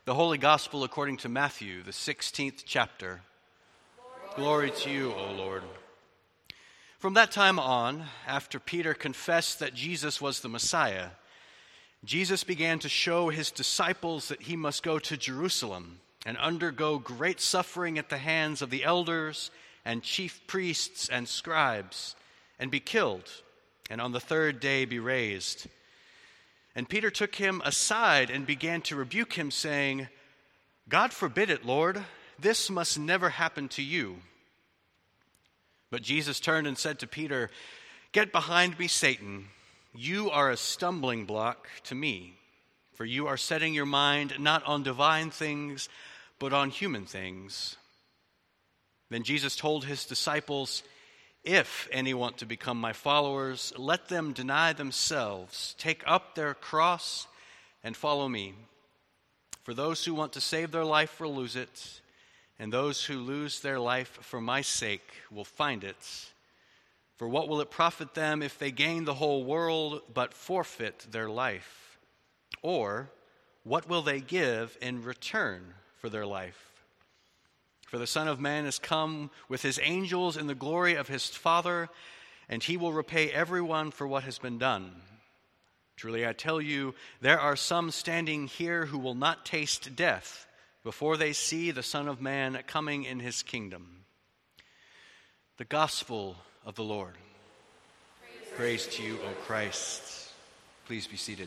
The Holy Gospel according to Matthew, the 16th chapter. Glory to you, O Lord. From that time on, after Peter confessed that Jesus was the Messiah, Jesus began to show his disciples that he must go to Jerusalem and undergo great suffering at the hands of the elders and chief priests and scribes, and be killed, and on the third day be raised. And Peter took him aside and began to rebuke him, saying, "God forbid it, Lord, this must never happen to you." But Jesus turned and said to Peter, "Get behind me, Satan. You are a stumbling block to me, for you are setting your mind not on divine things, but on human things." Then Jesus told his disciples, "If any want to become my followers, let them deny themselves, take up their cross, and follow me. For those who want to save their life will lose it, and those who lose their life for my sake will find it. For what will it profit them if they gain the whole world but forfeit their life? Or what will they give in return for their life? For the Son of Man has come with his angels in the glory of his Father, and he will repay everyone for what has been done. Truly I tell you, there are some standing here who will not taste death before they see the Son of Man coming in his kingdom." The Gospel of the Lord. Praise to you, O Christ. Please be seated.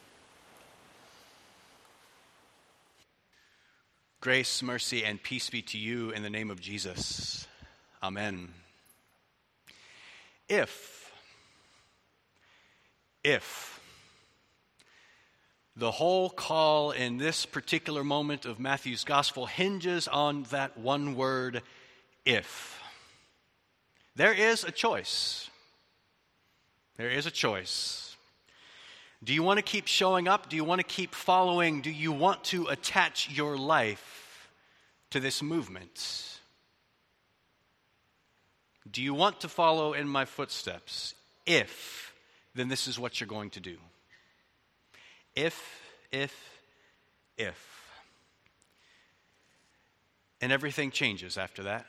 Grace, mercy, and peace be to you in the name of Jesus. Amen. If the whole call in this particular moment of Matthew's gospel hinges on that one word, if. There is a choice. There is a choice. Do you want to keep showing up? Do you want to keep following? Do you want to attach your life to this movement? Do you want to follow in my footsteps? If, then this is what you're going to do. If. And everything changes after that.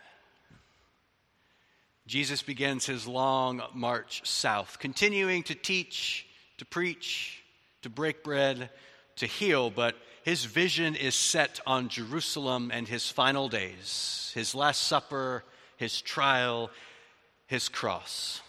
Jesus begins his long march south, continuing to teach, to preach, to break bread, to heal, but his vision is set on Jerusalem and his final days, his Last Supper, his trial, his cross.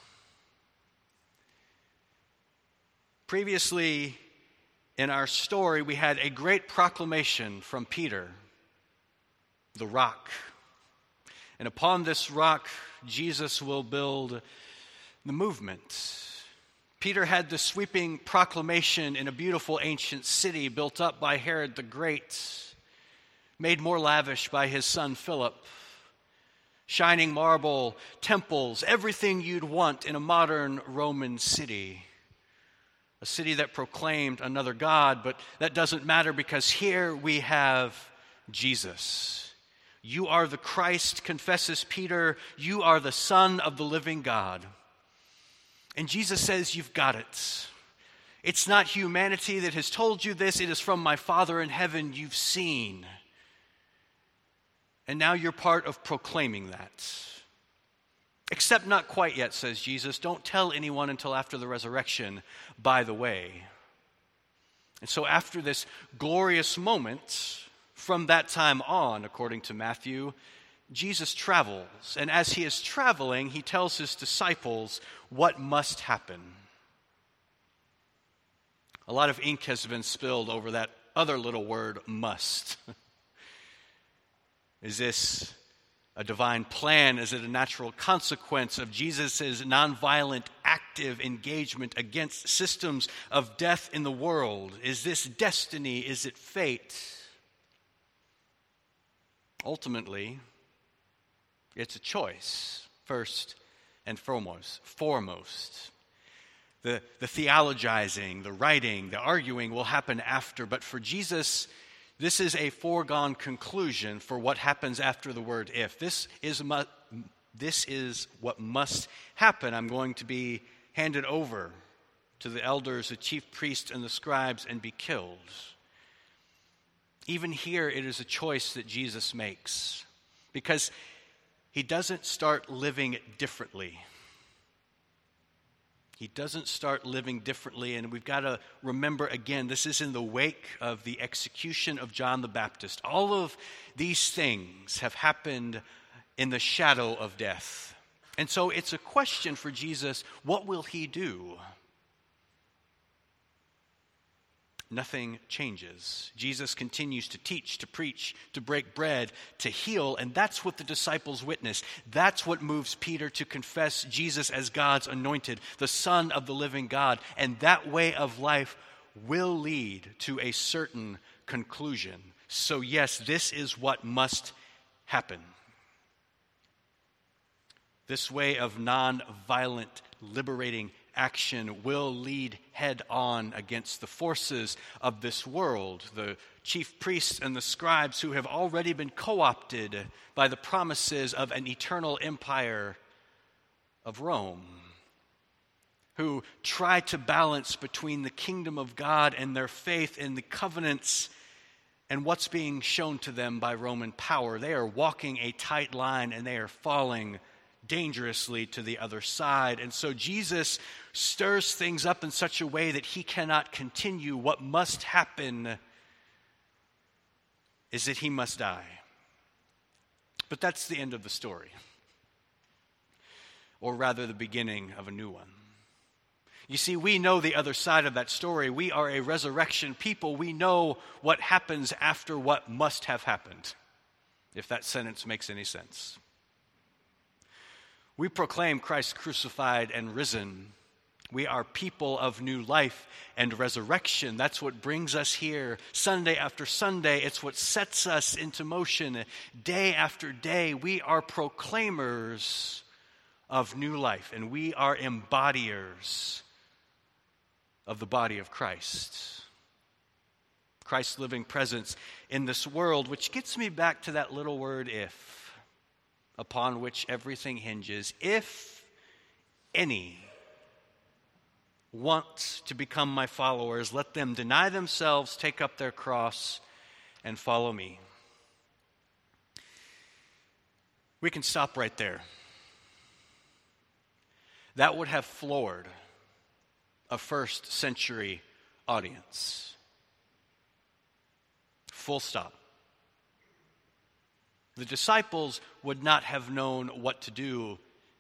Previously in our story, we had a great proclamation from Peter, the rock. And upon this rock, Jesus will build the movement. Peter had the sweeping proclamation in a beautiful ancient city built up by Herod the Great, made more lavish by his son Philip. Shining marble, temples, everything you'd want in a modern Roman city. A city that proclaimed another God, but that doesn't matter because here we have Jesus. You are the Christ, confesses Peter. You are the Son of the living God. And Jesus says, you've got it. It's not humanity that has told you this. It is from my Father in heaven you've seen. And now you're part of proclaiming that. Except not quite yet, says Jesus. Don't tell anyone until after the resurrection, by the way. And so after this glorious moment, from that time on, according to Matthew, Jesus travels, and as he is traveling, he tells his disciples what must happen. A lot of ink has been spilled over that other little word, must. Is this a divine plan? Is it a natural consequence of Jesus' nonviolent, active engagement against systems of death in the world? Is this destiny? Is it fate? Ultimately, it's a choice, first and foremost. The theologizing, the writing, the arguing will happen after. But for Jesus, this is a foregone conclusion for what happens after the word if. This is what must happen. I'm going to be handed over to the elders, the chief priests, and the scribes and be killed. Even here, it is a choice that Jesus makes because he doesn't start living differently. He doesn't start living differently, and we've got to remember again, this is in the wake of the execution of John the Baptist. All of these things have happened in the shadow of death. And so it's a question for Jesus, what will he do? Nothing changes. Jesus continues to teach, to preach, to break bread, to heal, and that's what the disciples witness. That's what moves Peter to confess Jesus as God's anointed, the Son of the living God. And that way of life will lead to a certain conclusion. So yes, this is what must happen. This way of non-violent, liberating action will lead head on against the forces of this world, the chief priests and the scribes who have already been co-opted by the promises of an eternal empire of Rome, who try to balance between the kingdom of God and their faith in the covenants and what's being shown to them by Roman power. They are walking a tight line and they are falling dangerously to the other side. And so Jesus stirs things up in such a way that he cannot continue. What must happen is that he must die. But that's the end of the story. Or rather, the beginning of a new one. You see, we know the other side of that story. We are a resurrection people. We know what happens after what must have happened, if that sentence makes any sense. We proclaim Christ crucified and risen. We are people of new life and resurrection. That's what brings us here Sunday after Sunday. It's what sets us into motion day after day. We are proclaimers of new life, and we are embodiers of the body of Christ. Christ's living presence in this world, which gets me back to that little word if, upon which everything hinges. If any want to become my followers, let them deny themselves, take up their cross, and follow me. We can stop right there. That would have floored a first century audience. Full stop. The disciples would not have known what to do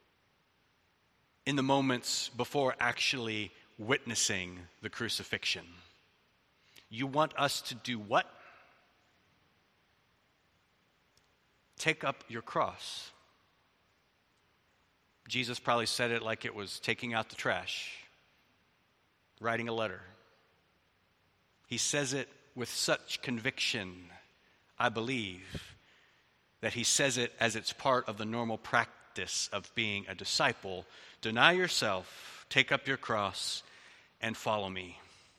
in the moments before actually witnessing the crucifixion. You want us to do what? Take up your cross. Jesus probably said it like it was taking out the trash, writing a letter. He says it with such conviction, I believe, that he says it as it's part of the normal practice of being a disciple. Deny yourself, take up your cross, and follow me.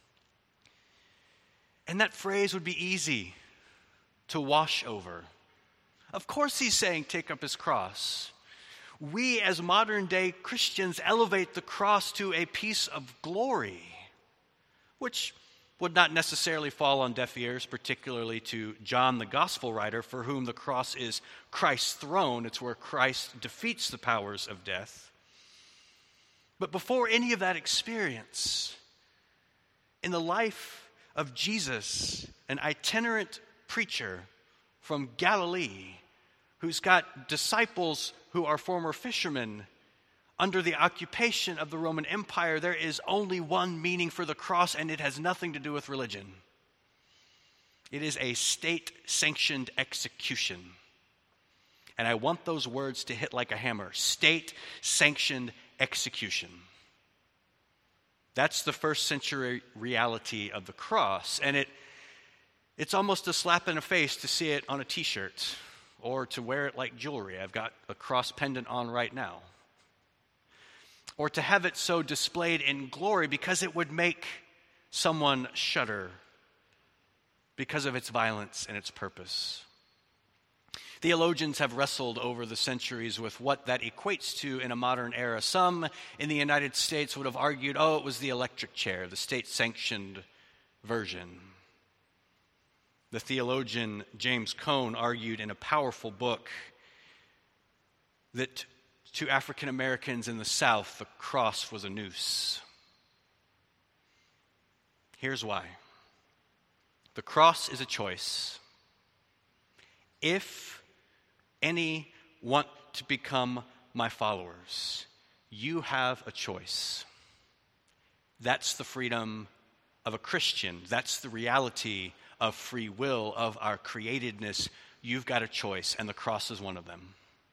And that phrase would be easy to wash over. Of course he's saying take up his cross. We as modern day Christians elevate the cross to a piece of glory, which would not necessarily fall on deaf ears, particularly to John, the gospel writer, for whom the cross is Christ's throne. It's where Christ defeats the powers of death. But before any of that experience, in the life of Jesus, an itinerant preacher from Galilee, who's got disciples who are former fishermen, under the occupation of the Roman Empire, there is only one meaning for the cross, and it has nothing to do with religion. It is a state-sanctioned execution. And I want those words to hit like a hammer. State-sanctioned execution. That's the first century reality of the cross. And it's almost a slap in the face to see it on a t-shirt or to wear it like jewelry. I've got a cross pendant on right now. Or to have it so displayed in glory, because it would make someone shudder because of its violence and its purpose. Theologians have wrestled over the centuries with what that equates to in a modern era. Some in the United States would have argued, it was the electric chair, the state-sanctioned version. The theologian James Cone argued in a powerful book that to African Americans in the South, the cross was a noose. Here's why. The cross is a choice. If any want to become my followers, you have a choice. That's the freedom of a Christian. That's the reality of free will, of our createdness. You've got a choice, and the cross is one of them.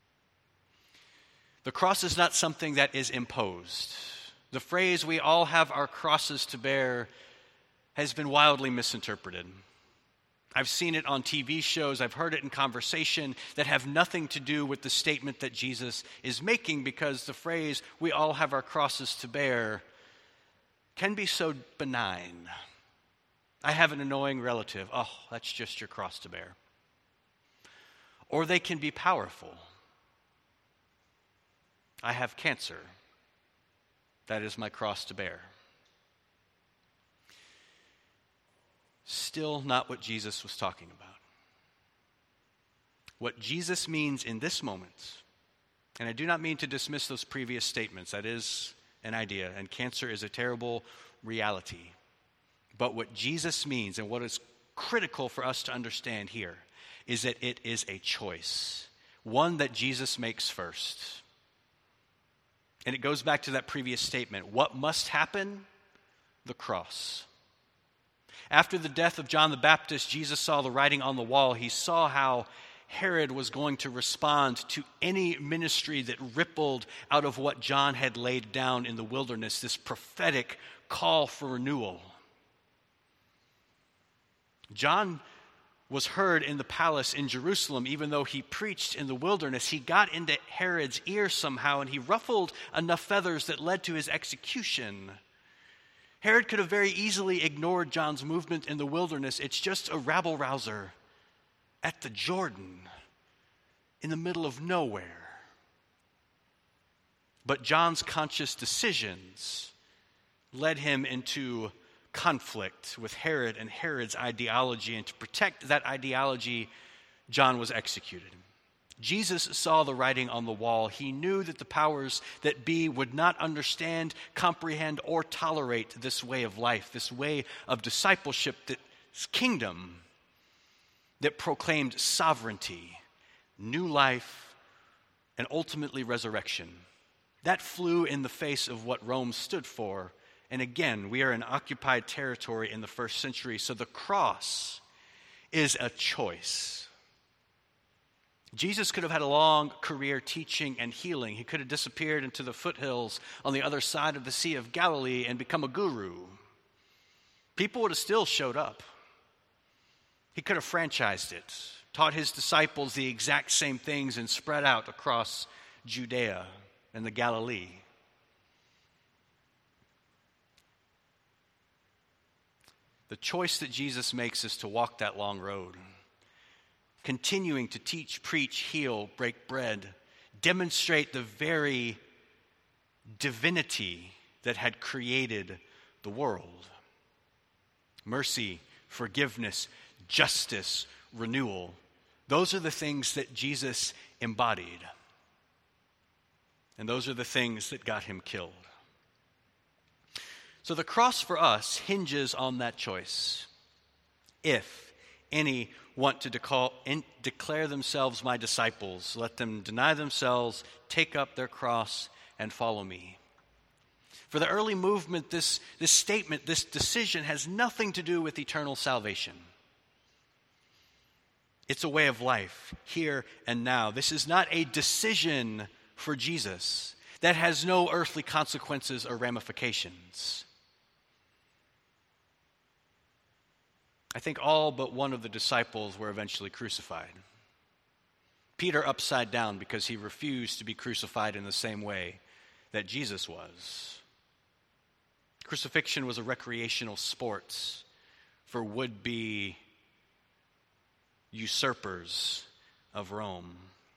The cross is not something that is imposed. The phrase, we all have our crosses to bear, has been wildly misinterpreted. I've seen it on TV shows, I've heard it in conversation that have nothing to do with the statement that Jesus is making, because the phrase, we all have our crosses to bear, can be so benign. I have an annoying relative. Oh, that's just your cross to bear. Or they can be powerful. I have cancer. That is my cross to bear. Still not what Jesus was talking about. What Jesus means in this moment, and I do not mean to dismiss those previous statements, that is an idea, and cancer is a terrible reality. But what Jesus means, and what is critical for us to understand here, is that it is a choice, one that Jesus makes first. And it goes back to that previous statement. What must happen? The cross. After the death of John the Baptist, Jesus saw the writing on the wall. He saw how Herod was going to respond to any ministry that rippled out of what John had laid down in the wilderness, this prophetic call for renewal. John was heard in the palace in Jerusalem, even though he preached in the wilderness. He got into Herod's ear somehow, and he ruffled enough feathers that led to his execution. Herod could have very easily ignored John's movement in the wilderness. It's just a rabble-rouser at the Jordan, in the middle of nowhere. But John's conscious decisions led him into conflict with Herod and Herod's ideology, and to protect that ideology, John was executed. Jesus saw the writing on the wall. He knew that the powers that be would not understand, comprehend, or tolerate this way of life, this way of discipleship, this kingdom that proclaimed sovereignty, new life, and ultimately resurrection. That flew in the face of what Rome stood for. And again, we are in occupied territory in the first century, so the cross is a choice. Jesus could have had a long career teaching and healing. He could have disappeared into the foothills on the other side of the Sea of Galilee and become a guru. People would have still showed up. He could have franchised it, taught his disciples the exact same things, and spread out across Judea and the Galilee. The choice that Jesus makes is to walk that long road, continuing to teach, preach, heal, break bread, demonstrate the very divinity that had created the world. Mercy, forgiveness, justice, renewal. Those are the things that Jesus embodied. And those are the things that got him killed. So the cross for us hinges on that choice. If any want to declare themselves my disciples, let them deny themselves, take up their cross, and follow me. For the early movement, this statement, this decision has nothing to do with eternal salvation. It's a way of life, here and now. This is not a decision for Jesus that has no earthly consequences or ramifications. I think all but one of the disciples were eventually crucified. Peter upside down because he refused to be crucified in the same way that Jesus was. Crucifixion was a recreational sport for would-be usurpers of Rome.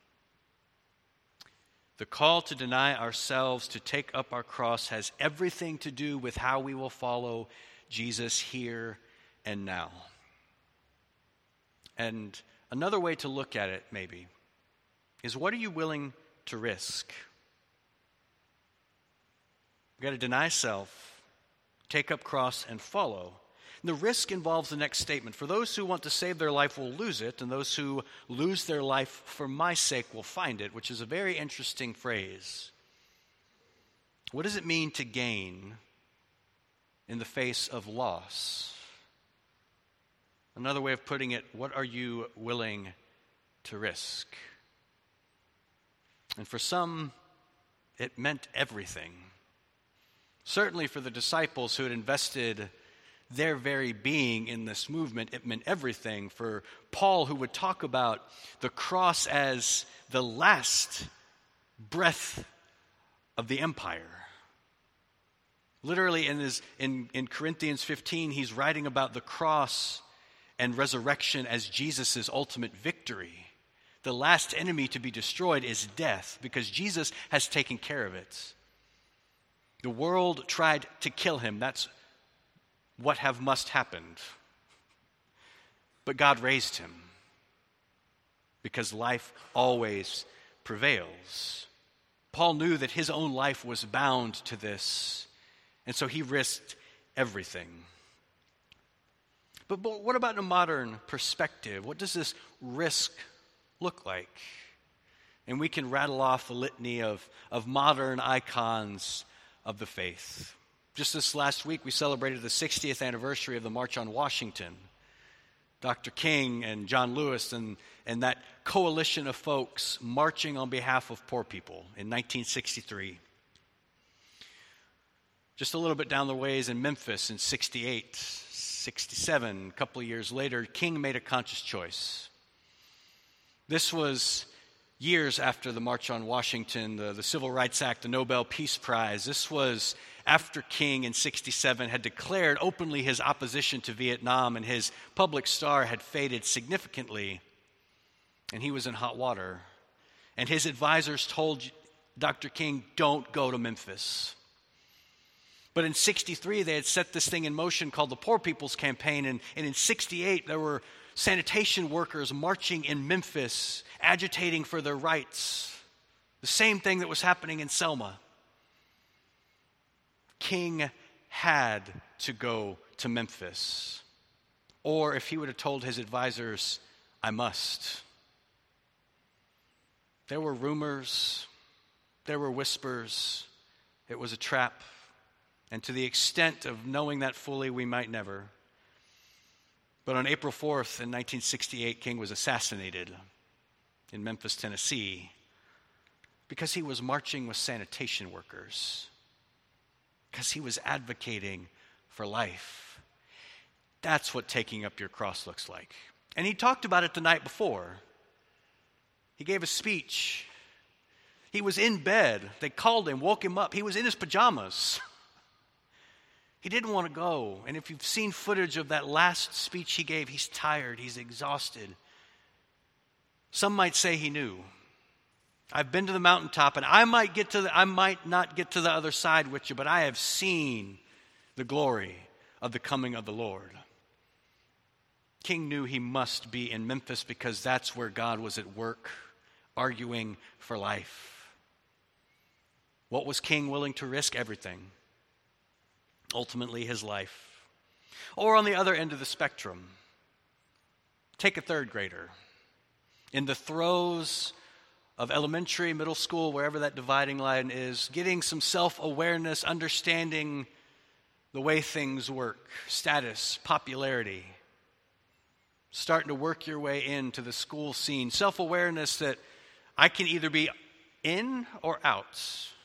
The call to deny ourselves, to take up our cross, has everything to do with how we will follow Jesus here and now. And another way to look at it, maybe, is what are you willing to risk? You've got to deny self, take up cross, and follow. And the risk involves the next statement. For those who want to save their life will lose it, and those who lose their life for my sake will find it, which is a very interesting phrase. What does it mean to gain in the face of loss? Another way of putting it, what are you willing to risk? And for some, it meant everything. Certainly for the disciples who had invested their very being in this movement, it meant everything. For Paul, who would talk about the cross as the last breath of the empire. Literally in Corinthians 15, he's writing about the cross and resurrection as Jesus' ultimate victory. The last enemy to be destroyed is death, because Jesus has taken care of it. The world tried to kill him. That's what must happened. But God raised him, because life always prevails. Paul knew that his own life was bound to this, and so he risked everything. But what about a modern perspective? What does this risk look like? And we can rattle off a litany of modern icons of the faith. Just this last week, we celebrated the 60th anniversary of the March on Washington. Dr. King and John Lewis and that coalition of folks marching on behalf of poor people in 1963. Just a little bit down the ways in Memphis in 68, 67, a couple of years later, King made a conscious choice. This was years after the March on Washington, the Civil Rights Act, the Nobel Peace Prize. This was after King in 67 had declared openly his opposition to Vietnam, and his public star had faded significantly, and he was in hot water. And his advisors told Dr. King, don't go to Memphis. But in 63, they had set this thing in motion called the Poor People's Campaign, and in 68, there were sanitation workers marching in Memphis, agitating for their rights. The same thing that was happening in Selma. King had to go to Memphis. Or if he would have told his advisors, I must. There were rumors, there were whispers, it was a trap. And to the extent of knowing that fully, we might never. But on April 4th in 1968, King was assassinated in Memphis, Tennessee, because he was marching with sanitation workers, because he was advocating for life. That's what taking up your cross looks like. And he talked about it the night before. He gave a speech. He was in bed. They called him, woke him up. He was in his pajamas. He didn't want to go. And if you've seen footage of that last speech he gave, he's tired, he's exhausted. Some might say he knew. I've been to the mountaintop, and I might not get to the other side with you, but I have seen the glory of the coming of the Lord. King knew he must be in Memphis because that's where God was at work, arguing for life. What was King willing to risk? Everything. Ultimately, his life. Or on the other end of the spectrum, take a third grader. In the throes of elementary, middle school, wherever that dividing line is, getting some self-awareness, understanding the way things work, status, popularity, starting to work your way into the school scene, self-awareness that I can either be in or out,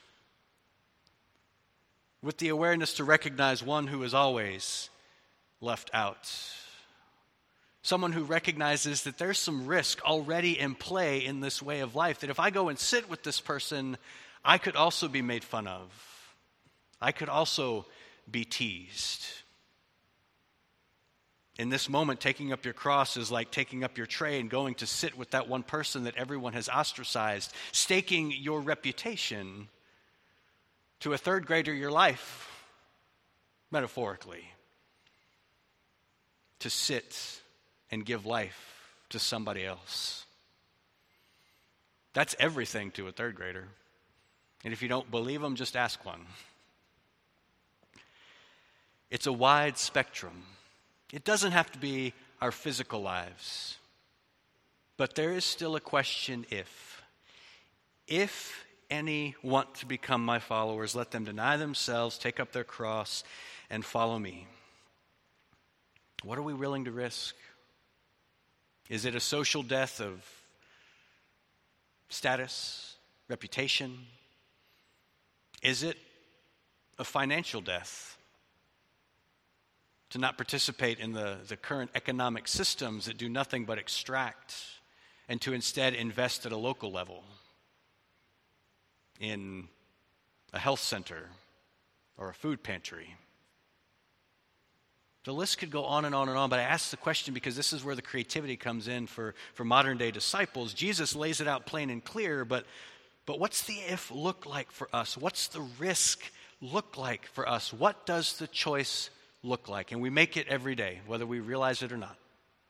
with the awareness to recognize one who is always left out. Someone who recognizes that there's some risk already in play in this way of life, that if I go and sit with this person, I could also be made fun of. I could also be teased. In this moment, taking up your cross is like taking up your tray and going to sit with that one person that everyone has ostracized, staking your reputation to a third grader your life, metaphorically, to sit and give life to somebody else. That's everything to a third grader. And if you don't believe them, just ask one. It's a wide spectrum. It doesn't have to be our physical lives. But there is still a question if. If any want to become my followers, let them deny themselves, take up their cross, and follow me. What are we willing to risk? Is it a social death of status, reputation? Is it a financial death? To not participate in the current economic systems that do nothing but extract, and to instead invest at a local level in a health center or a food pantry. The list could go on and on and on, but I ask the question because this is where the creativity comes in for modern day disciples. Jesus lays it out plain and clear, but what's the if look like for us? What's the risk look like for us? What does the choice look like? And we make it every day, whether we realize it or not.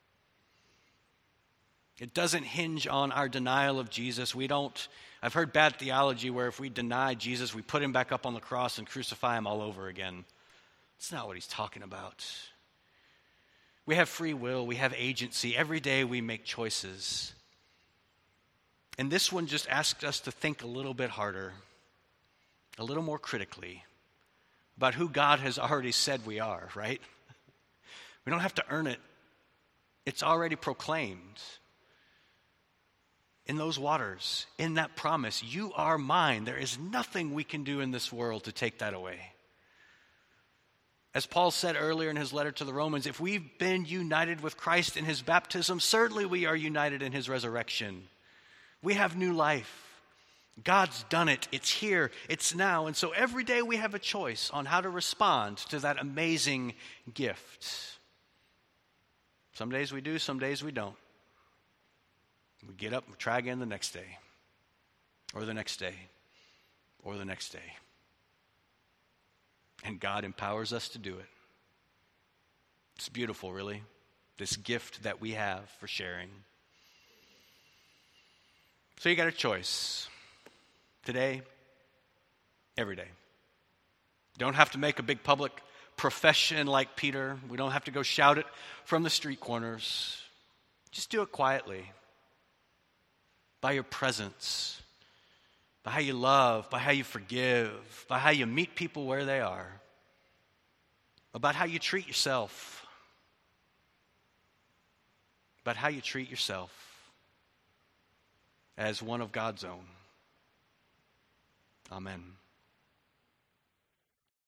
It doesn't hinge on our denial of Jesus. I've heard bad theology where if we deny Jesus, we put him back up on the cross and crucify him all over again. That's not what he's talking about. We have free will, we have agency. Every day we make choices. And this one just asks us to think a little bit harder, a little more critically about who God has already said we are, right? We don't have to earn it. It's already proclaimed. In those waters, in that promise, you are mine. There is nothing we can do in this world to take that away. As Paul said earlier in his letter to the Romans, if we've been united with Christ in his baptism, certainly we are united in his resurrection. We have new life. God's done it. It's here. It's now. And so every day we have a choice on how to respond to that amazing gift. Some days we do, some days we don't. We get up and try again the next day, or the next day, or the next day. And God empowers us to do it. It's beautiful, really, this gift that we have for sharing. So you got a choice. Today, every day. Don't have to make a big public profession like Peter. We don't have to go shout it from the street corners. Just do it quietly. By your presence, by how you love, by how you forgive, by how you meet people where they are, about how you treat yourself, about how you treat yourself as one of God's own. Amen.